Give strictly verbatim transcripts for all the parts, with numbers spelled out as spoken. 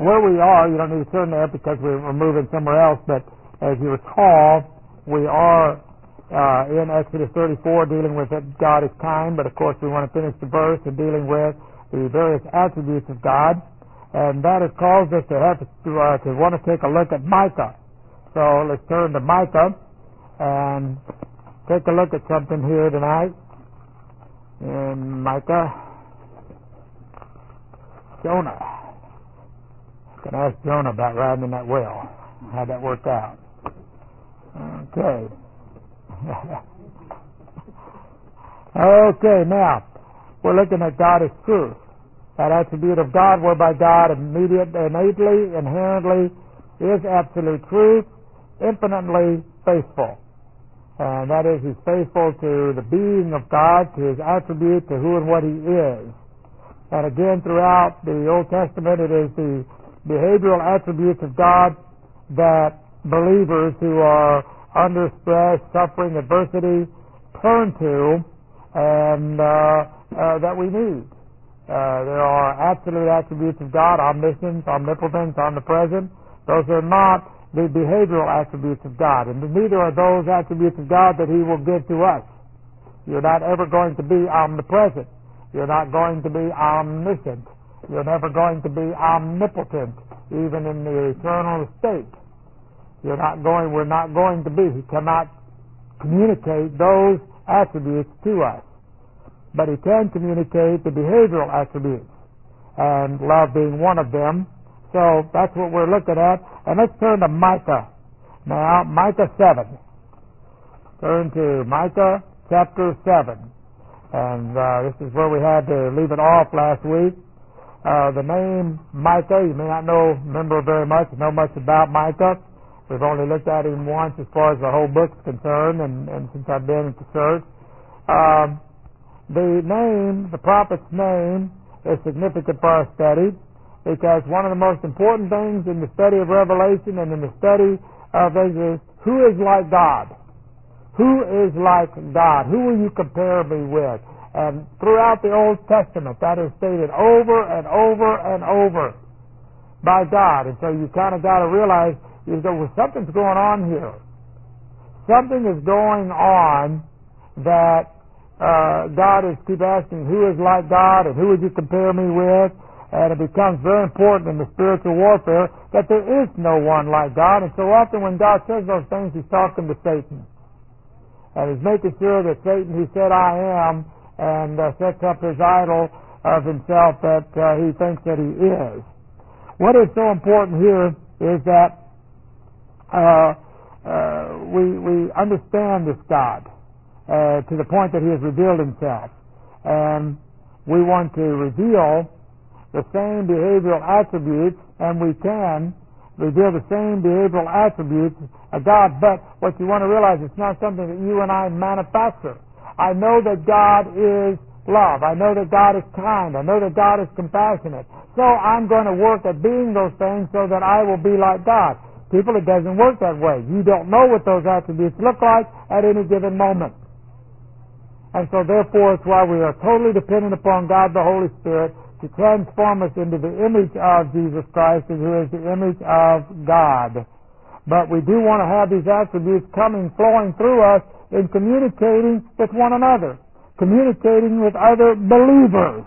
where we are, you don't need to turn there because we're, we're moving somewhere else, but as you recall, we are uh, in Exodus thirty-four dealing with that God is kind, but of course we want to finish the verse and dealing with the various attributes of God, and that has caused us to have to, uh, to want to take a look at Micah. So let's turn to Micah and take a look at something here tonight. In Micah, Jonah. I can ask Jonah about riding in that whale. How'd that work out? Okay. Okay, now, we're looking at God as truth. That attribute of God whereby God immediate, innately, inherently is absolute truth, infinitely faithful. And that is, He's faithful to the being of God, to His attribute, to who and what He is. And again, throughout the Old Testament, it is the behavioral attributes of God that believers who are under stress, suffering, adversity, turn to, and uh, uh, that we need. Uh, there are absolute attributes of God, omniscience, omnipotence, omnipresent. Those are not the behavioral attributes of God, and neither are those attributes of God that He will give to us. You're not ever going to be omnipresent. You're not going to be omniscient. You're never going to be omnipotent, even in the eternal state. You're not going, we're not going to be. He cannot communicate those attributes to us. But He can communicate the behavioral attributes, and love being one of them. So that's what we're looking at. And let's turn to Micah. Now, Micah seven. Turn to Micah chapter seven. And uh, this is where we had to leave it off last week. Uh, the name Micah, you may not know, remember very much, know much about Micah. We've only looked at him once as far as the whole book's concerned, and, and since I've been at the church. Um, the name, the prophet's name, is significant for our study, because one of the most important things in the study of Revelation and in the study of things is, who is like God? Who is like God? Who will you compare me with? And throughout the Old Testament, that is stated over and over and over by God. And so you kind of got to realize, you go, well, something's going on here. Something is going on that uh, God is keep asking, who is like God and who would you compare me with? And it becomes very important in the spiritual warfare that there is no one like God. And so often when God says those things, He's talking to Satan. And He's making sure that Satan, who said, I am, and uh, sets up his idol of himself that uh, he thinks that he is. What is so important here is that uh, uh, we, we understand this God uh, to the point that He has revealed Himself. And we want to reveal the same behavioral attributes, and we can reveal the same behavioral attributes of God, but what you want to realize, it's not something that you and I manufacture. I know that God is love. I know that God is kind. I know that God is compassionate. So I'm going to work at being those things so that I will be like God. People, it doesn't work that way. You don't know what those attributes look like at any given moment. And so therefore, it's why we are totally dependent upon God the Holy Spirit to transform us into the image of Jesus Christ, who is the image of God. But we do want to have these attributes coming, flowing through us in communicating with one another, communicating with other believers.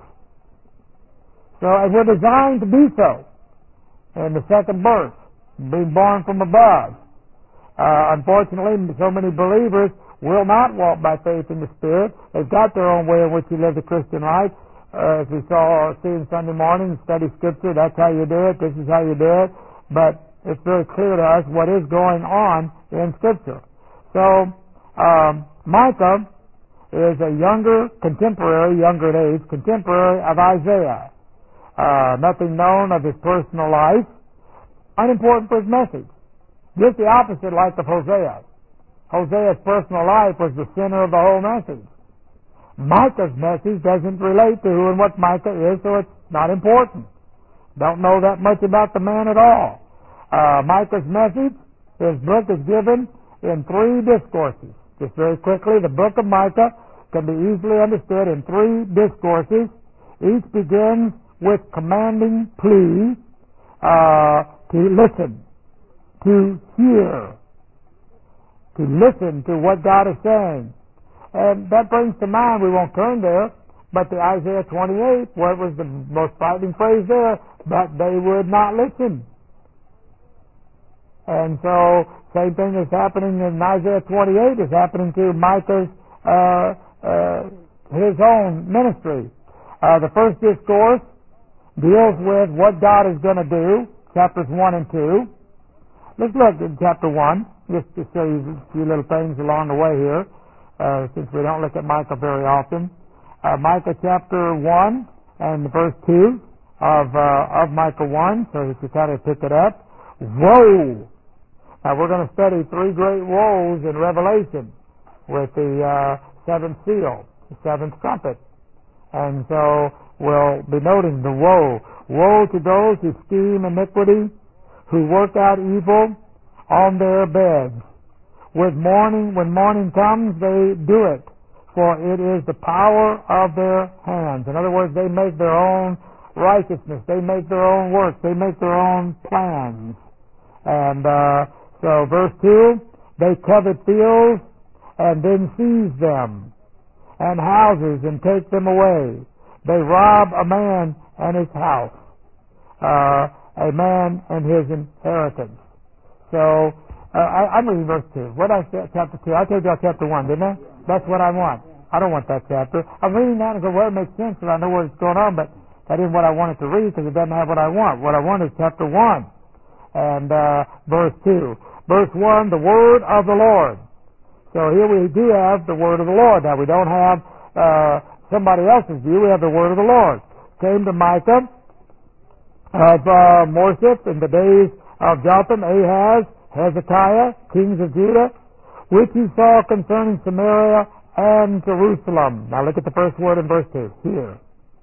So, and we're designed to be so. In the second verse, being born from above. Uh, unfortunately, so many believers will not walk by faith in the Spirit. They've got their own way in which you live the Christian life. Uh, as we saw, see in Sunday morning, study Scripture, that's how you do it, this is how you do it. But it's very clear to us what is going on in Scripture. So, um, Micah is a younger, contemporary, younger in age, contemporary of Isaiah. Uh, nothing known of his personal life. Unimportant for his message. Just the opposite like of Hosea. Hosea's personal life was the center of the whole message. Micah's message doesn't relate to who and what Micah is, so it's not important. Don't know that much about the man at all. Uh, Micah's message, his book is given in three discourses. Just very quickly, the book of Micah can be easily understood in three discourses. Each begins with commanding plea. uh, to listen, to hear, to listen to what God is saying. And that brings to mind, we won't turn there, but the Isaiah twenty-eight, what was the most frightening phrase there? But they would not listen. And so, same thing is happening in Isaiah twenty-eight is happening to Micah's, uh, uh, his own ministry. Uh, the first discourse deals with what God is going to do, chapters one and two. Let's look at chapter one, just to show you a few little things along the way here, uh, since we don't look at Micah very often. Uh, Micah chapter one and verse two of, uh, of Micah one, so that you kind of pick it up. Woe! Now we're going to study three great woes in Revelation with the uh, seventh seal, the seventh trumpet. And so we'll be noting the woe. Woe to those who scheme iniquity, who work out evil on their beds. With morning, when morning comes, they do it, for it is the power of their hands. In other words, they make their own righteousness. They make their own work. They make their own plans. And uh, so verse two, they covet fields and then seize them, and houses and take them away. They rob a man and his house, uh, a man and his inheritance. So uh, I, I'm reading verse two. What I said, chapter two? I told you all chapter one, didn't I? That's what I want. I don't want that chapter. I'm reading that and go, well, it makes sense because I know what's going on, but that isn't what I wanted to read because it doesn't have what I want. What I want is chapter one and uh, verse two. Verse one, the word of the Lord. So here we do have the word of the Lord. Now we don't have uh, somebody else's view. We have the word of the Lord. Came to Micah of uh, Morseth in the days of Jotham, Ahaz, Hezekiah, kings of Judah, which he saw concerning Samaria and Jerusalem. Now look at the first word in verse two. Hear.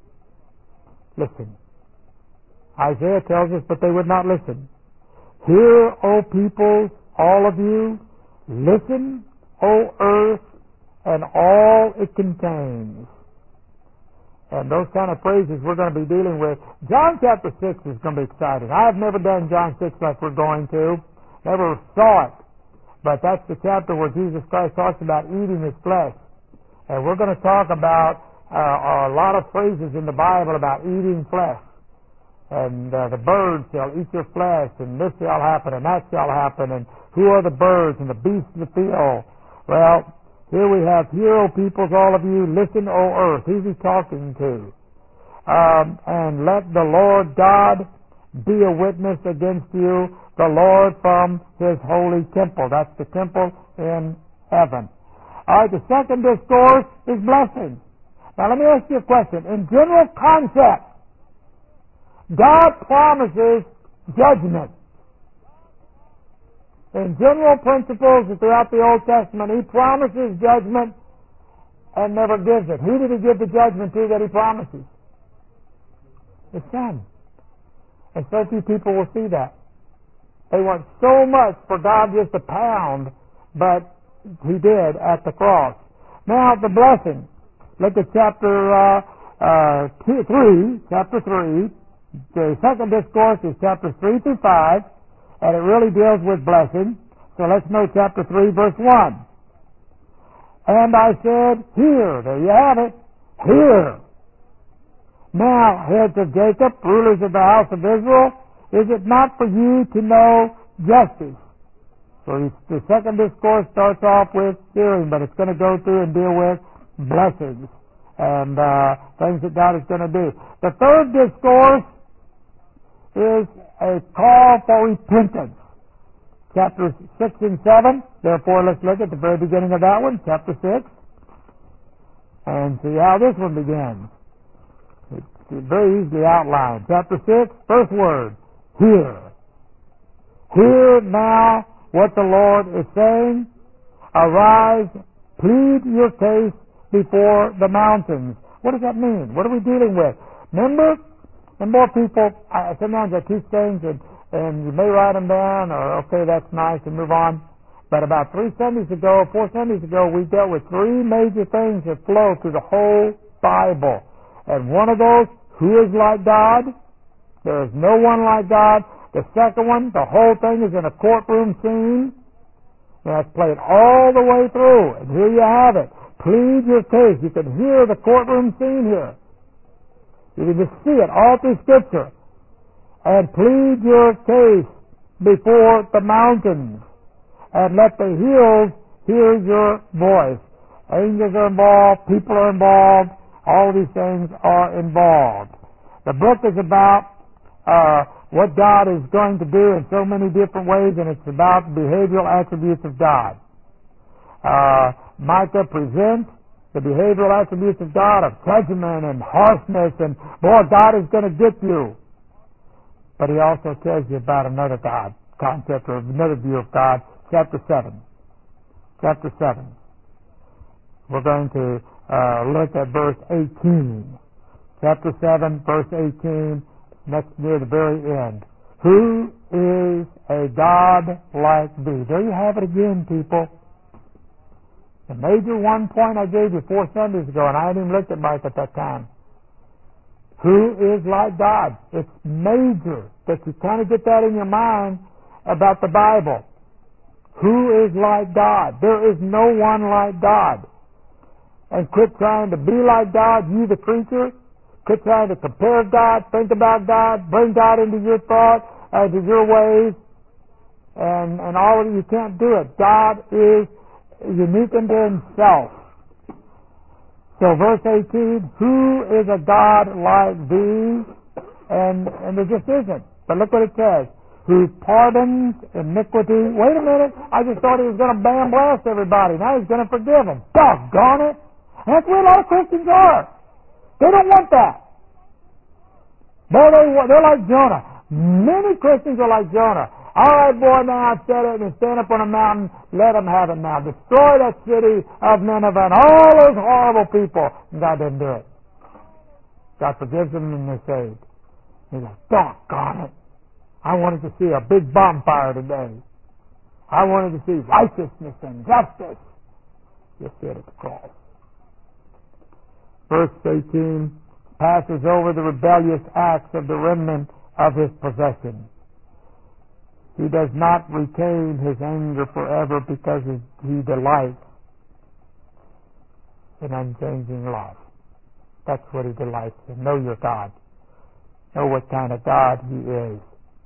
Listen. Isaiah tells us, but they would not listen. Hear, O peoples, all of you. Listen, O earth, and all it contains. And those kind of phrases we're going to be dealing with. John chapter six is going to be exciting. I've never done John six like we're going to. Never saw it. But that's the chapter where Jesus Christ talks about eating his flesh. And we're going to talk about uh, a lot of phrases in the Bible about eating flesh. And uh, the birds shall eat your flesh, and this shall happen, and that shall happen, and who are the birds and the beasts of the field? Well, here we have, hear, O peoples, all of you, listen, O earth. Who's he talking to? Um, and let the Lord God be a witness against you, the Lord from his holy temple. That's the temple in heaven. All right, the second discourse is blessing. Now let me ask you a question. In general concept, God promises judgment. In general principles throughout the Old Testament, he promises judgment and never gives it. Who did he give the judgment to that he promises? His Son. And so few people will see that. They want so much for God just to pound, but he did at the cross. Now, the blessing. Look at chapter uh, uh, two, three, chapter three. The second discourse is chapters three through five, and it really deals with blessing. So let's know chapter three, verse one. And I said, hear. There you have it. Hear. Now, heads of Jacob, rulers of the house of Israel, is it not for you to know justice? So the second discourse starts off with hearing, but it's going to go through and deal with blessings and uh, things that God is going to do. The third discourse is a call for repentance. Chapters six and seven. Therefore, let's look at the very beginning of that one, chapter six, and see how this one begins. It's very easily outlined. Chapter six, first word, hear. Hear now what the Lord is saying. Arise, plead your case before the mountains. What does that mean? What are we dealing with? Remember, and more people, I, sometimes I teach things and, and you may write them down or, okay, that's nice, and move on. But about three Sundays ago, four Sundays ago, we dealt with three major things that flow through the whole Bible. And one of those, who is like God? There is no one like God. The second one, the whole thing is in a courtroom scene. And that's played all the way through. And here you have it. Plead your case. You can hear the courtroom scene here. You can just see it all through Scripture. And plead your case before the mountains. And let the hills hear your voice. Angels are involved. People are involved. All these things are involved. The book is about uh, what God is going to do in so many different ways, and it's about behavioral attributes of God. Uh, Micah presents the behavioral attributes of God of judgment and harshness, and boy, God is going to get you. But he also tells you about another God concept or another view of God. Chapter seven. Chapter seven. We're going to uh, look at verse eighteen. Chapter seven, verse eighteen, next near the very end. Who is a God like thee? There you have it again, people. The major one point I gave you four Sundays ago, and I hadn't even looked at Mike at that time. Who is like God? It's major that you kind of get that in your mind about the Bible. Who is like God? There is no one like God. And quit trying to be like God, you the creature. Quit trying to compare God, think about God, bring God into your thought, into your ways, and, and all of it. You can't do it. God is unique unto himself. So verse eighteen, who is a God like thee? And, and there just isn't. But look what it says. Who pardons iniquity. Wait a minute. I just thought he was going to bam blast everybody. Now he's going to forgive them. Doggone it. And that's where a lot of Christians are. They don't want that. Boy, they, they're like Jonah. Many Christians are like Jonah. All right, boy, now I've said it, and stand up on a mountain. Let them have it now. Destroy that city of Nineveh and all those horrible people. And God didn't do it. God forgives them and they're saved. He goes, doggone it. I wanted to see a big bonfire today. I wanted to see righteousness and justice. Just did at the cross. Verse eighteen passes over the rebellious acts of the remnant of his possession. He does not retain his anger forever because he delights in unchanging love. That's what he delights in. Know your God. Know what kind of God he is.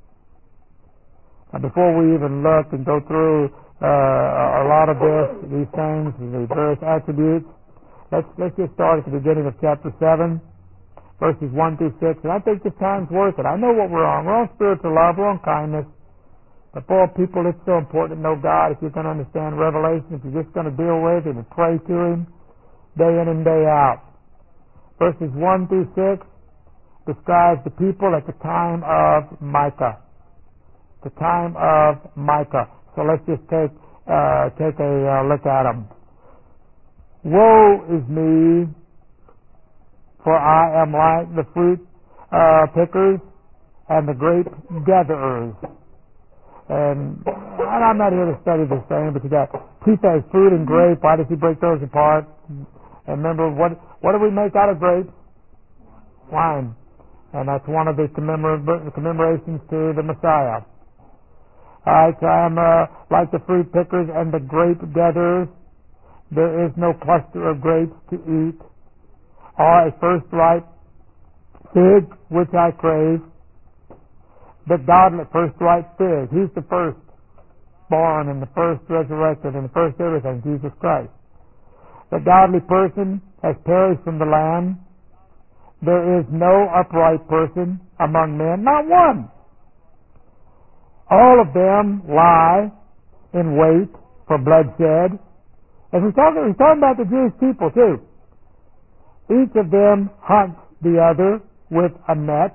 Now, before we even look and go through uh, a lot of this, these things, the various attributes, let's let's just start at the beginning of chapter seven, verses one through six. And I think this time's worth it. I know what we're on. We're on spiritual love. We're on kindness. But boy, people, it's so important to know God if you're going to understand Revelation, if you're just going to deal with Him and pray to Him day in and day out. Verses one through six describes the people at the time of Micah. The time of Micah. So let's just take uh, take a uh, look at them. Woe is me, for I am like the fruit uh, pickers and the grape gatherers. And, and I'm not here to study this thing, but you got two things, fruit and grape. Why does he break those apart? And remember, what what do we make out of grapes? Wine. And that's one of the commemor- commemorations to the Messiah. Alright, so I am uh, like the fruit pickers and the grape gatherers. There is no cluster of grapes to eat, or a first ripe fig which I crave. The godly first ripe fig. He's the first born and the first resurrected and the first everything, Jesus Christ. The godly person has perished from the land. There is no upright person among men, not one. All of them lie in wait for bloodshed. And we're talking, we're talking about the Jewish people too. Each of them hunts the other with a net.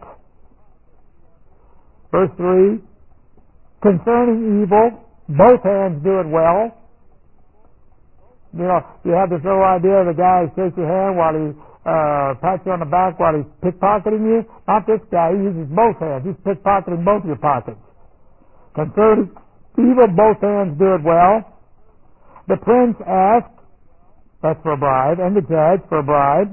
Verse three, concerning evil, both hands do it well. You know, you have this little idea of the guy who shakes your hand while he uh, pats you on the back while he's pickpocketing you. Not this guy. He uses both hands. He's pickpocketing both your pockets. Concerning evil, both hands do it well. The prince asks, that's for a bribe, and the judge for a bribe.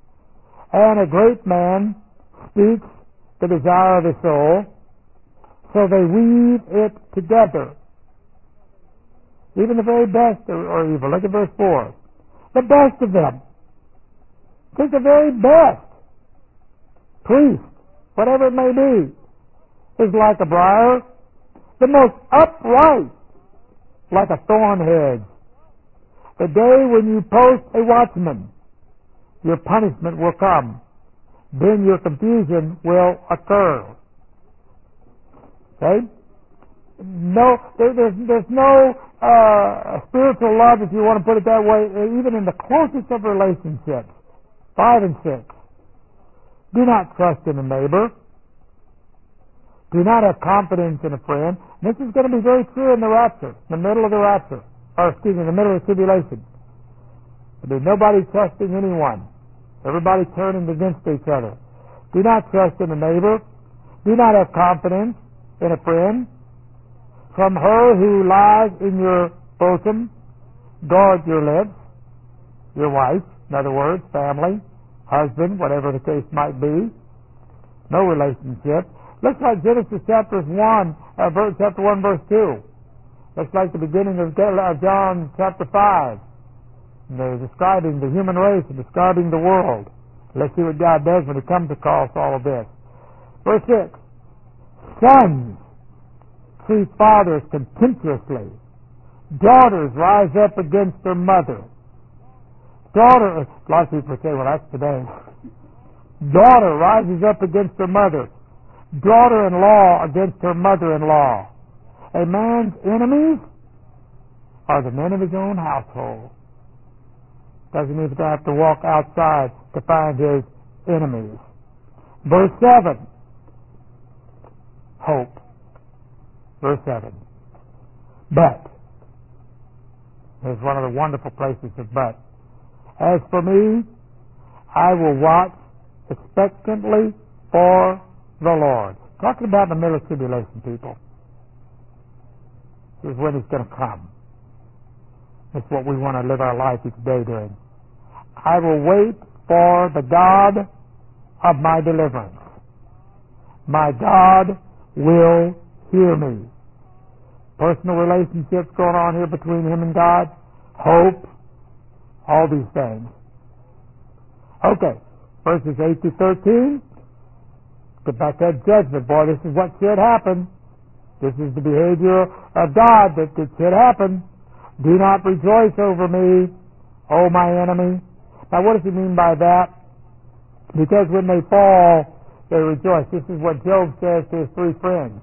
And a great man speaks the desire of his soul. So they weave it together. Even the very best are, are evil. Look at verse four. The best of them. Take the very best. Priest, whatever it may be, is like a briar. The most upright, like a thorn hedge. The day when you post a watchman, your punishment will come. Then your confusion will occur. Okay? No, there, there's, there's no uh, spiritual love, if you want to put it that way, even in the closest of relationships. Five and six. Do not trust in a neighbor. Do not have confidence in a friend. This is going to be very true in the rapture, in the middle of the rapture, or excuse me, in the middle of the tribulation. There'll be nobody trusting anyone. Everybody turning against each other. Do not trust in a neighbor. Do not have confidence in a friend. From her who lies in your bosom, guard your lips. Your wife, in other words, family, husband, whatever the case might be. No relationship. Looks like Genesis chapter one, uh, verse, chapter one, verse two. Looks like the beginning of John chapter five. And they're describing the human race and describing the world. Let's see what God does when He comes across all of this. Verse six. Sons treat fathers contemptuously. Daughters rise up against their mother. Daughter, a lot of people say, well, that's today. Daughter rises up against her mother. Daughter-in-law against her mother-in-law. A man's enemies are the men of his own household. Doesn't even have to walk outside to find his enemies. Verse seven. Hope. Verse seven. But. Here's one of the wonderful places of but. As for me, I will watch expectantly for the Lord. Talking about the middle of tribulation, people. This is when He's going to come. It's what we want to live our life each day doing. I will wait for the God of my deliverance. My God will hear me. Personal relationships going on here between Him and God. Hope. All these things. Okay. Verses eight to thirteen. Get back to that judgment. Boy, this is what should happen. This is the behavior of God that, that should happen. Do not rejoice over me, O my enemy. Now what does He mean by that? Because when they fall, they rejoice. This is what Job says to his three friends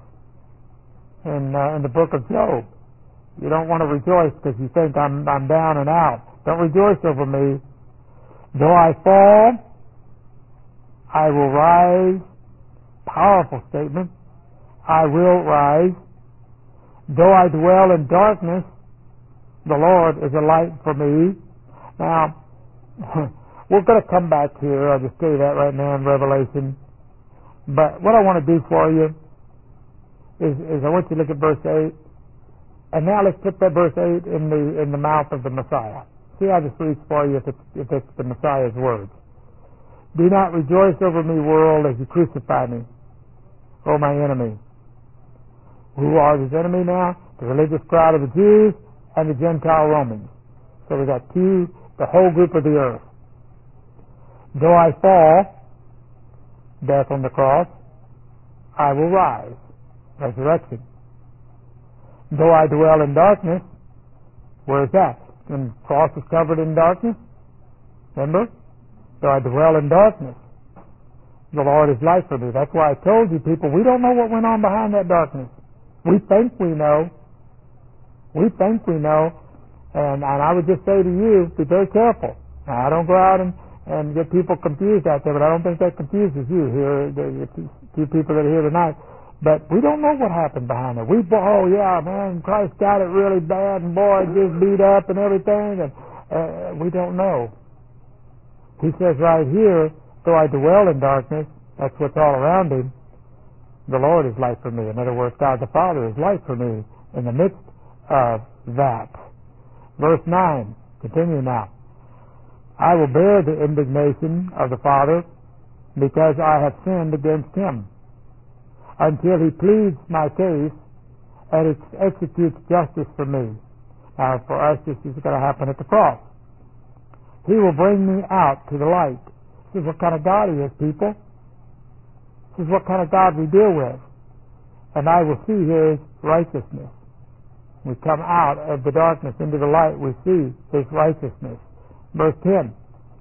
in, uh, in the book of Job. You don't want to rejoice because you think I'm, I'm down and out. Don't rejoice over me. Though I fall, I will rise. Powerful statement. I will rise. Though I dwell in darkness, the Lord is a light for me. Now, we're going to come back here. I'll just tell you that right now in Revelation. But what I want to do for you is, is I want you to look at verse eight. And now let's put that verse eight in the in the mouth of the Messiah. See how this reads for you if it's, if it's the Messiah's words. Do not rejoice over me, world, as you crucify me, O my enemy. Who are His enemy now? The religious crowd of the Jews and the Gentile Romans. So we got two, the whole group of the earth. Though I fall, death on the cross, I will rise, resurrection. Though I dwell in darkness, where is that? When the cross is covered in darkness, remember? Though I dwell in darkness, the Lord is light for me. That's why I told you people, we don't know what went on behind that darkness. We think we know. We think we know. And, and I would just say to you, be very careful. Now, I don't go out and, and get people confused out there, but I don't think that confuses you here, the, the few people that are here tonight. But we don't know what happened behind it. We, oh yeah, man, Christ got it really bad, and boy, just beat up and everything, and uh, we don't know. He says right here, though I dwell in darkness, that's what's all around Him, the Lord is light for me. In other words, God the Father is light for me in the midst of that. Verse nine, continue now. I will bear the indignation of the Father because I have sinned against Him. until he pleads my case and ex- executes justice for me. Now, for us, this is going to happen at the cross. He will bring me out to the light. This is what kind of God he is, people. This is what kind of God we deal with. And I will see his righteousness. We come out of the darkness into the light, we see his righteousness. Verse ten.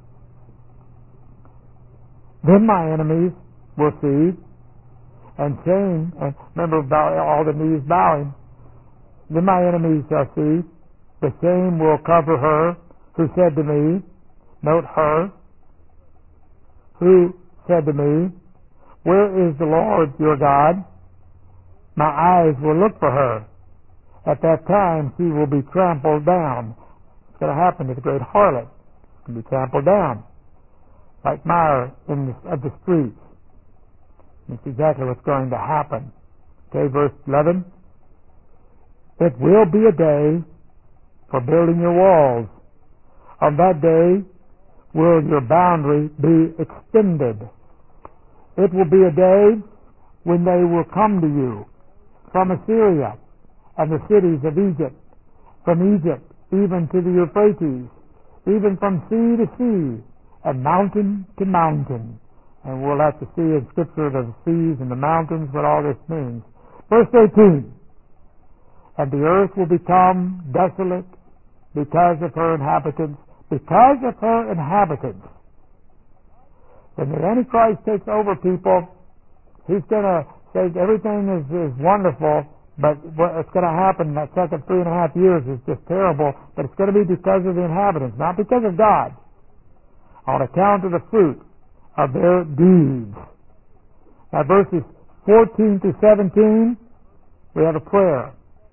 Then my enemies will see, and shame, and remember bow, all the knees bowing, then my enemies shall see, the shame will cover her who said to me, note her, who said to me, where is the Lord your God? My eyes will look for her. At that time she will be trampled down. It's going to happen to the great harlot. It's going to be trampled down like mire in the, of the streets. That's exactly what's going to happen. Okay, verse eleven. It will be a day for building your walls. On that day will your boundary be extended. It will be a day when they will come to you from Assyria and the cities of Egypt, from Egypt even to the Euphrates, even from sea to sea, and mountain to mountain. And we'll have to see in Scripture the seas and the mountains what all this means. Verse eighteen. And the earth will become desolate because of her inhabitants, because of her inhabitants. When the Antichrist takes over people, he's going to say everything is, is wonderful, but what's going to happen in that second three and a half years is just terrible, but it's going to be because of the inhabitants, not because of God, on account of the fruit of their deeds. Now verses fourteen to seventeen, we have a prayer.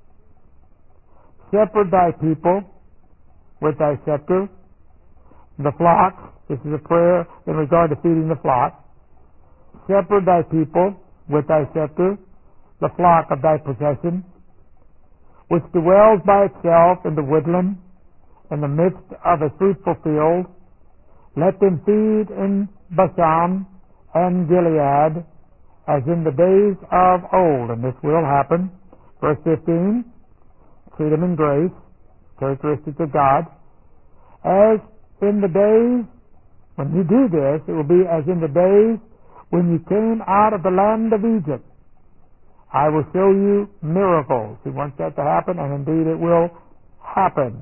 Shepherd thy people with thy scepter, the flock. This is a prayer in regard to feeding the flock. Shepherd thy people with thy scepter, the flock of thy possession, which dwells by itself in the woodland, in the midst of a fruitful field. Let them feed in Bashan and Gilead, as in the days of old. And this will happen. Verse fifteen, treat them in grace, characteristics of God. As in the days, when you do this, it will be as in the days when you came out of the land of Egypt. I will show you miracles. He wants that to happen, and indeed it will happen.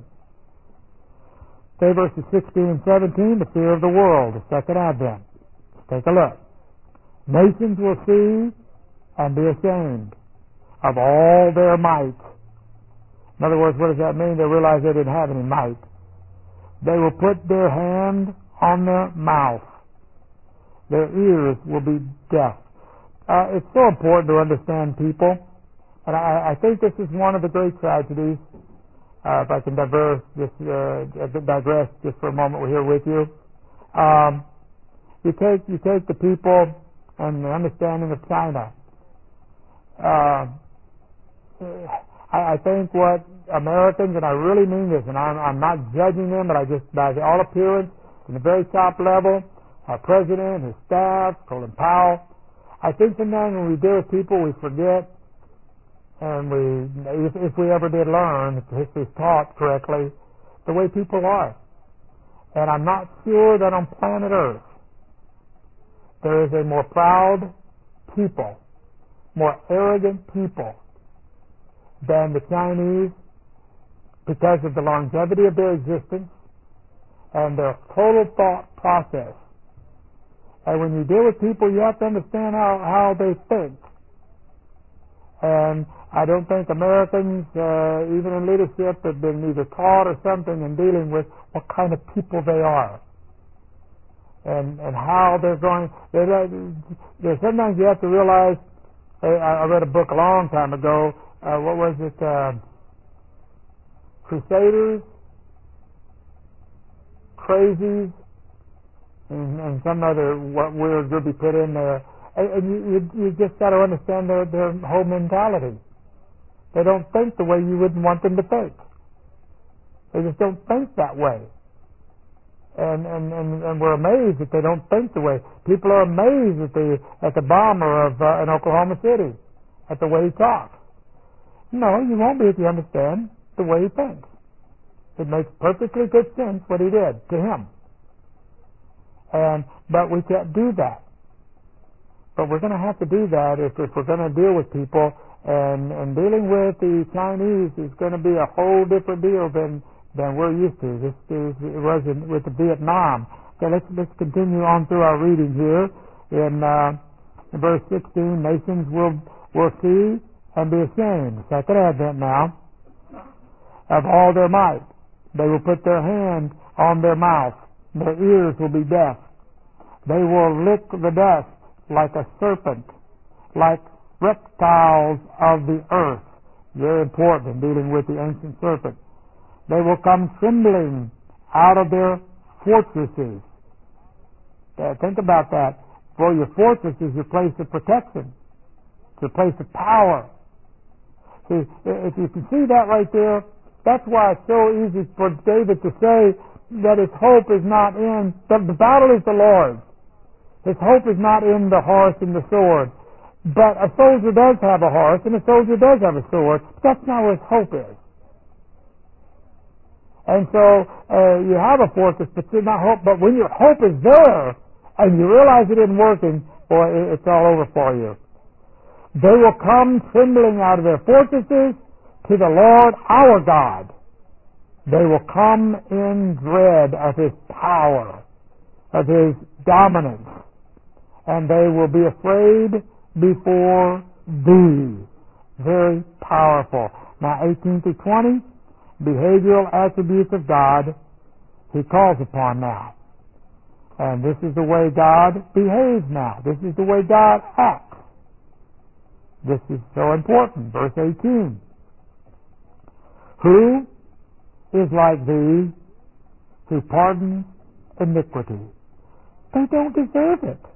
Okay, verses sixteen and seventeen, the fear of the world, the second advent. Let's take a look. Nations will see and be ashamed of all their might. In other words, what does that mean? They realize they didn't have any might. They will put their hand on their mouth. Their ears will be deaf. Uh, it's so important to understand people, and I, I think this is one of the great tragedies. Uh, if I can diverse, just uh, digress just for a moment, we're here with you. Um, you take you take the people and the understanding of China. Uh, I, I think what Americans, and I really mean this, and I'm, I'm not judging them, but I just, by all appearance, from the very top level, our president, his staff, Colin Powell, I think sometimes when we deal with people, we forget, and we, if, if we ever did learn, if history's taught correctly, the way people are. And I'm not sure that on planet Earth there is a more proud people, more arrogant people than the Chinese, because of the longevity of their existence and their total thought process. And when you deal with people, you have to understand how, how they think. And I don't think Americans, uh, even in leadership, have been either taught or something in dealing with what kind of people they are. And and how they're going. They're, they're, sometimes you have to realize, I, I read a book a long time ago, uh, what was it, uh, Crusaders, Crazies, and, and some other what words would be put in there. And, and you, you, you just got to understand their, their whole mentality. They don't think the way you wouldn't want them to think. They just don't think that way. And, and, and, and we're amazed that they don't think the way. People are amazed at the at the bomber of uh, in Oklahoma City, at the way he talks. No, you won't be if you understand the way he thinks. It makes perfectly good sense what he did to him. And but we can't do that. But we're going to have to do that if, if we're going to deal with people. And, and dealing with the Chinese is going to be a whole different deal than than we're used to. This is, it was in, with the Vietnam. Okay, let's let's continue on through our reading here. In, uh, in verse sixteen, nations will will see and be ashamed. Second advent now. Of all their might, they will put their hand on their mouth. Their ears will be deaf. They will lick the dust like a serpent, like reptiles of the earth. Very important in dealing with the ancient serpent. They will come trembling out of their fortresses. Uh, think about that. For your fortress is your place of protection. It's your place of power. See, if you can see that right there, that's why it's so easy for David to say that his hope is not in, the, the battle is the Lord's. His hope is not in the horse and the sword. But a soldier does have a horse and a soldier does have a sword. That's not where his hope is. And so uh, you have a fortress, but you're not hope. But when your hope is there and you realize it isn't working, boy, it's all over for you. They will come trembling out of their fortresses to the Lord our God. They will come in dread of His power, of His dominance, and they will be afraid before Thee. Very powerful. Now, eighteen through twenty. Behavioral attributes of God He calls upon now. And this is the way God behaves now. This is the way God acts. This is so important. Verse eighteen. Who is like Thee, who pardons iniquity? They don't deserve it.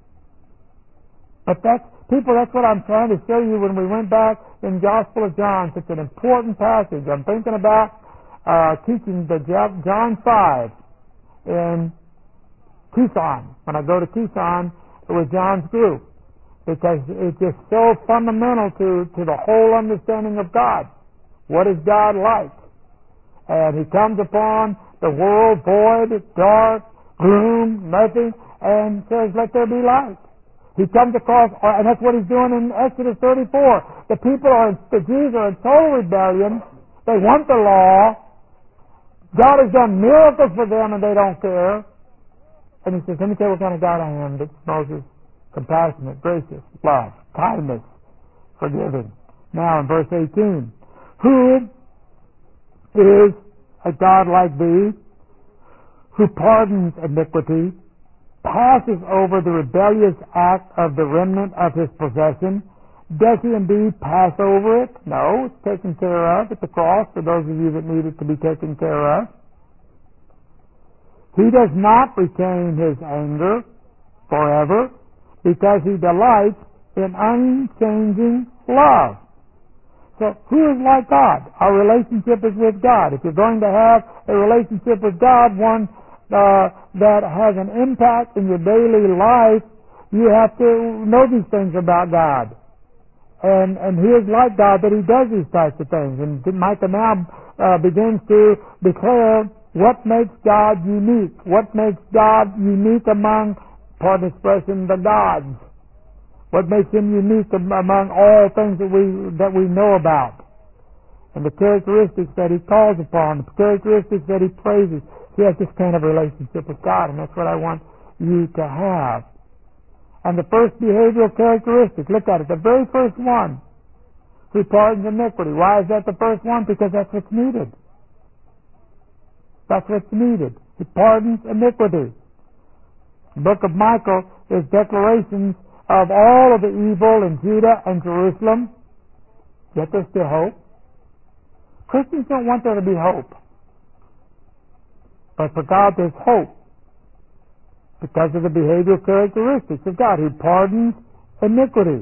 But that's, people, that's what I'm trying to show you when we went back in Gospel of John. It's an important passage. I'm thinking about uh, teaching the John five in Tucson, when I go to Tucson with John's group, because it's just so fundamental to, to the whole understanding of God. What is God like? And He comes upon the world void, dark, gloom, nothing, and says, let there be light. He comes across, and that's what He's doing in Exodus thirty-four. The people are, the Jews are in total rebellion. They want the law. God has done miracles for them, and they don't care. And He says, let me tell you what kind of God I am. That's Moses, compassionate, gracious, love, kindness, forgiving. Now in verse eighteen, who is a God like Thee, who pardons iniquity, passes over the rebellious act of the remnant of His possession? Does He indeed pass over it? No, it's taken care of at the cross for those of you that need it to be taken care of. He does not retain His anger forever because He delights in unchanging love. So who is like God? Our relationship is with God. If you're going to have a relationship with God, one uh, that has an impact in your daily life, you have to know these things about God. And and He is like God, that He does these types of things. And Micah now uh, begins to declare what makes God unique. What makes God unique among, pardon the expression, the gods. What makes Him unique among all things that we that we know about. And the characteristics that He calls upon, the characteristics that He praises. He has this kind of relationship with God, and that's what I want you to have. And the first behavioral characteristic, look at it, the very first one, He pardons iniquity. Why is that the first one? Because that's what's needed. That's what's needed. He pardons iniquity. The book of Micah is declarations of all of the evil in Judah and Jerusalem. Yet there's still hope. Christians don't want there to be hope. But for God there's hope because of the behavioral characteristics of God. He pardons iniquity.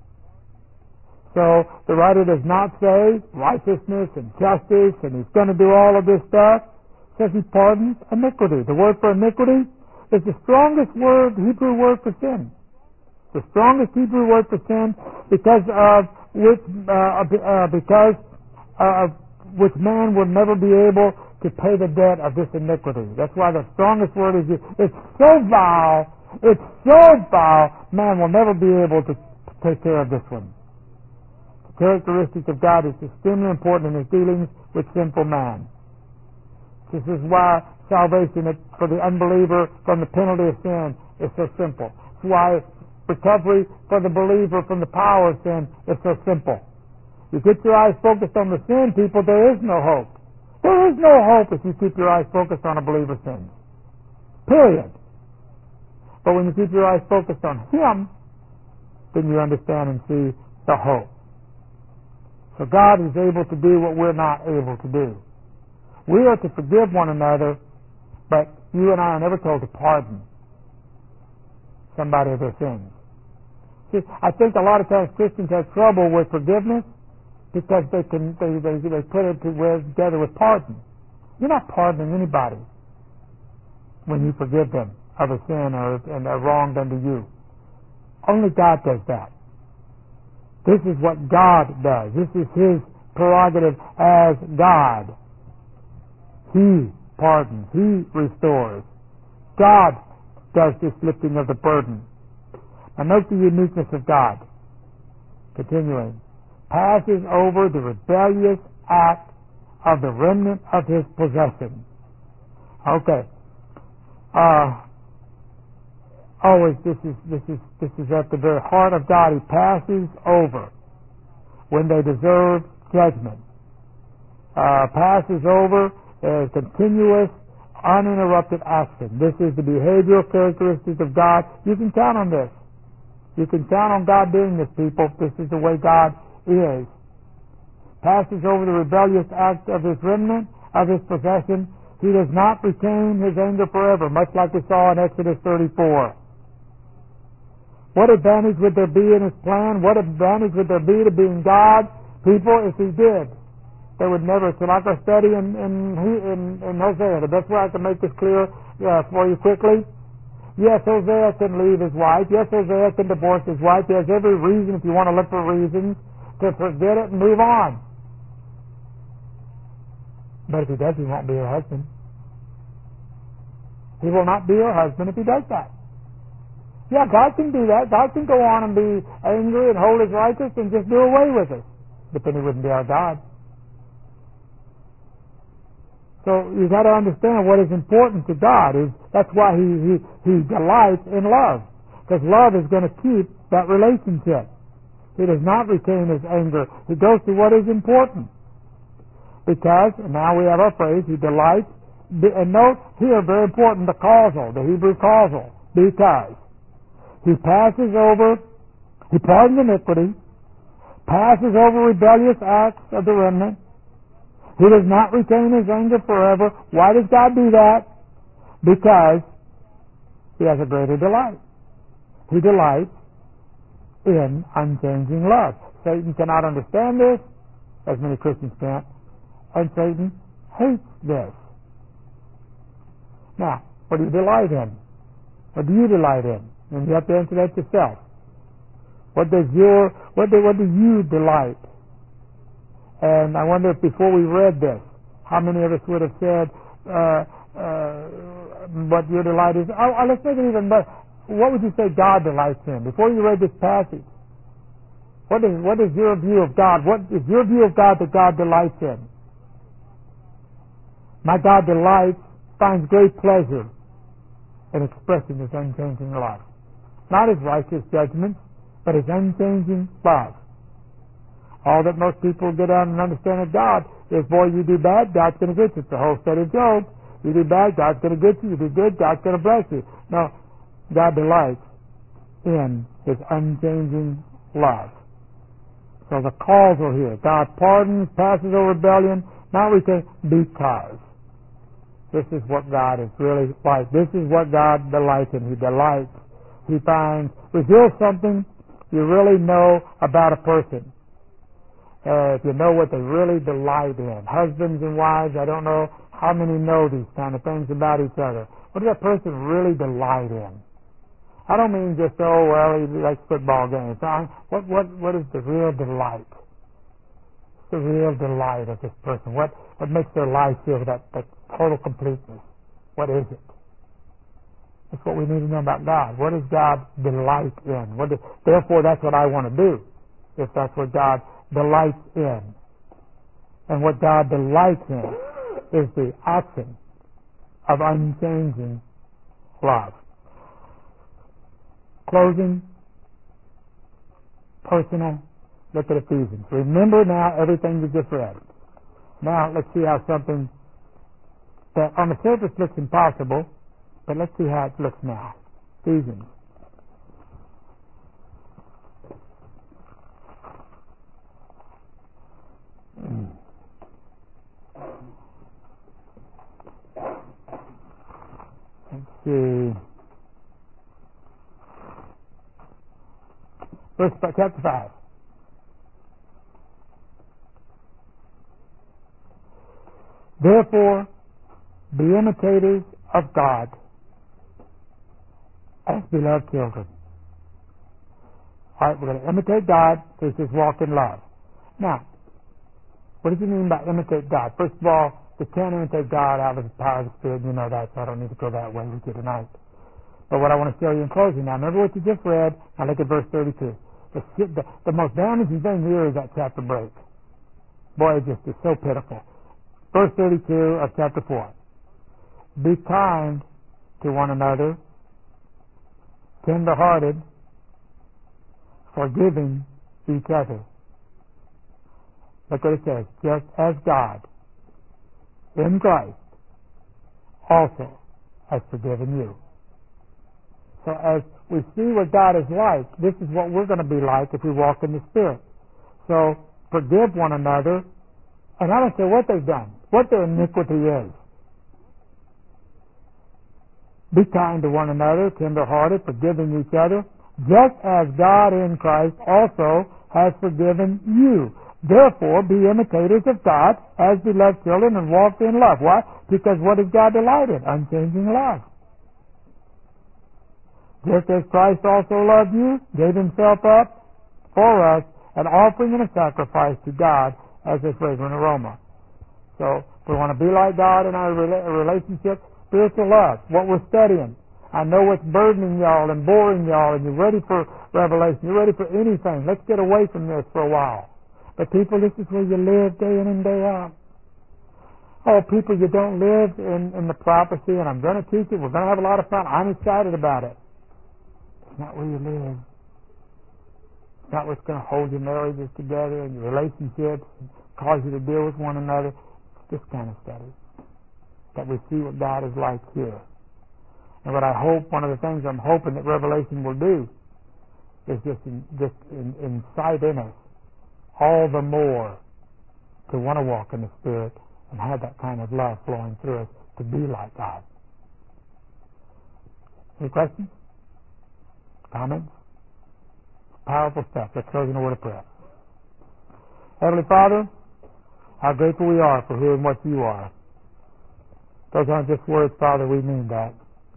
So the writer does not say righteousness and justice and He's going to do all of this stuff. says he pardons iniquity. The word for iniquity is the strongest word, Hebrew word for sin. The strongest Hebrew word for sin, because of which, uh, uh, because uh, of which man will never be able to pay the debt of this iniquity. That's why the strongest word is, it's so vile, it's so vile, man will never be able to take care of this one. The characteristics of God is extremely important in his dealings with sinful man. This is why salvation for the unbeliever from the penalty of sin is so simple. It's why recovery for the believer from the power of sin is so simple. You get your eyes focused on the sin, people, there is no hope. There is no hope if you keep your eyes focused on a believer's sins. Period. But when you keep your eyes focused on him, then you understand and see the hope. So God is able to do what we're not able to do. We are to forgive one another, but you and I are never told to pardon somebody of their sins. See, I think a lot of times Christians have trouble with forgiveness because they can they they, they put it together with pardon. You're not pardoning anybody when you forgive them of a sin or and a wrong done to you. Only God does that. This is what God does. This is his prerogative as God. He pardons. He restores. God does this lifting of the burden. Now note the uniqueness of God. Continuing. Passes over the rebellious act of the remnant of his possession. Okay. Uh, always this is this is this is at the very heart of God. He passes over when they deserve judgment. Uh, passes over a continuous, uninterrupted action. This is the behavioral characteristics of God. You can count on this. You can count on God doing this, people. This is the way God is. Passes over the rebellious act of his remnant, of his possession. He does not retain his anger forever, much like we saw in Exodus thirty-four. What advantage would there be in his plan? What advantage would there be to being God, people, if he did? They would never. So like our study in, in, in, in Hosea, the best way I can make this clear uh, for you quickly. Yes, Hosea can leave his wife. Yes, Hosea can divorce his wife. He has every reason, if you want to look for reasons, to forget it and move on. But if he does, he won't be her husband. He will not be her husband if he does that. Yeah, God can do that. God can go on and be angry and hold his righteous and just do away with it. But then he wouldn't be our God. So you've got to understand what is important to God. Is that's why he, he, he delights in love. Because love is going to keep that relationship. He does not retain his anger. He goes to what is important. Because, and now we have our phrase, he delights. And note here, very important, the causal, the Hebrew causal. Because. He passes over, he pardons iniquity, passes over rebellious acts of the remnant. He does not retain his anger forever. Why does God do that? Because he has a greater delight. He delights in unchanging love. Satan cannot understand this, as many Christians can't, and Satan hates this. Now, what do you delight in? What do you delight in? And you have to answer that yourself. What does your what do what do you delight? And I wonder if before we read this, how many of us would have said uh, uh, what your delight is? Oh, oh, let's make it even better. What would you say God delights in? Before you read this passage, what is what is your view of God? What is your view of God that God delights in? My God delights, finds great pleasure in expressing his unchanging love. Not his righteous judgments, but his unchanging love. All that most people get out and understand of God is, boy, you do bad, God's going to get you. It's the whole study of Job. You do bad, God's going to get you. You do good, God's going to bless you. No, God delights in his unchanging love. So the causal here. God pardons, passes over rebellion, not retain, because. This is what God is really like. This is what God delights in. He delights. He finds, reveals something you really know about a person. Uh, if you know what they really delight in. Husbands and wives, I don't know How many know these kind of things about each other? What does that person really delight in? I don't mean just, oh, well, he likes football games. I, what, what, what is the real delight? The real delight of this person? What, what makes their life feel that, that total completeness? What is it? That's what we need to know about God. What does God delight in? What does, therefore, that's what I want to do, if that's what God delights in. And what God delights in is the action of unchanging love. Closing, personal, look at Ephesians. Remember now everything we just read. Now let's see how something that on the surface looks impossible, but let's see how it looks now. Ephesians. Let's see. Verse chapter five. Therefore, be imitators of God as beloved children. All right, we're going to imitate God. This is walk in love. Now, what does he mean by imitate God? First of all, we can't imitate God out of the power of the Spirit. You know that, so I don't need to go that way with you tonight. But what I want to show you in closing now, remember what you just read. Now look at verse thirty-two. The, the, the most damaging thing here is that chapter break. Boy, it just is so pitiful. Verse thirty-two of chapter four. Be kind to one another, tender-hearted, forgiving each other. Look what it says. Just as God, in Christ, also has forgiven you. So as we see what God is like, this is what we're going to be like if we walk in the Spirit. So forgive one another, and I don't care what they've done, what their iniquity is. Be kind to one another, tender-hearted, forgiving each other, just as God in Christ also has forgiven you. Therefore, be imitators of God as beloved children and walk in love. Why? Because what does God delight in? Unchanging love. Just as Christ also loved you, gave himself up for us, an offering and a sacrifice to God as a fragrant aroma. So, we want to be like God in our relationship. Spiritual love, what we're studying. I know what's burdening y'all and boring y'all, and you're ready for revelation. You're ready for anything. Let's get away from this for a while. But people, this is where you live day in and day out. Oh, people, you don't live in, in the prophecy, and I'm going to teach it. We're going to have a lot of fun. I'm excited about it. It's not where you live. It's not what's going to hold your marriages together and your relationships and cause you to deal with one another. It's this kind of study. That we see what God is like here. And what I hope, one of the things I'm hoping that Revelation will do is just, in, just in, incite in us all the more to want to walk in the Spirit and have that kind of love flowing through us to be like God. Any questions? Comments? Powerful stuff. Let's close in a word of prayer. Heavenly Father, how grateful we are for hearing what you are. Those aren't just words, Father, we mean that.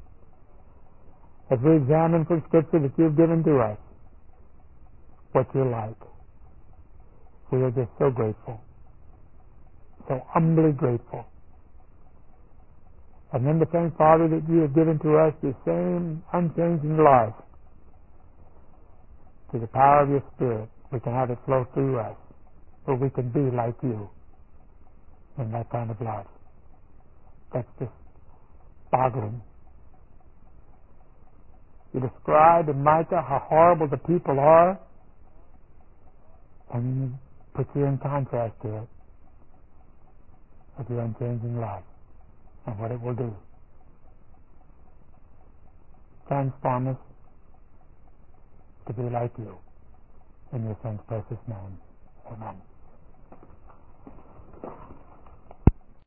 As we examine from Scripture that you've given to us, what you're like, we are just so grateful, so humbly grateful. And then the same, Father, that you have given to us, the same unchanging love, through the power of your Spirit, we can have it flow through us, so we can be like you in that kind of love. That's just boggling. You describe in Micah how horrible the people are, and you put you in contrast to it with your unchanging love and what it will do. Transform us to be like you. In your Son's precious name. Amen.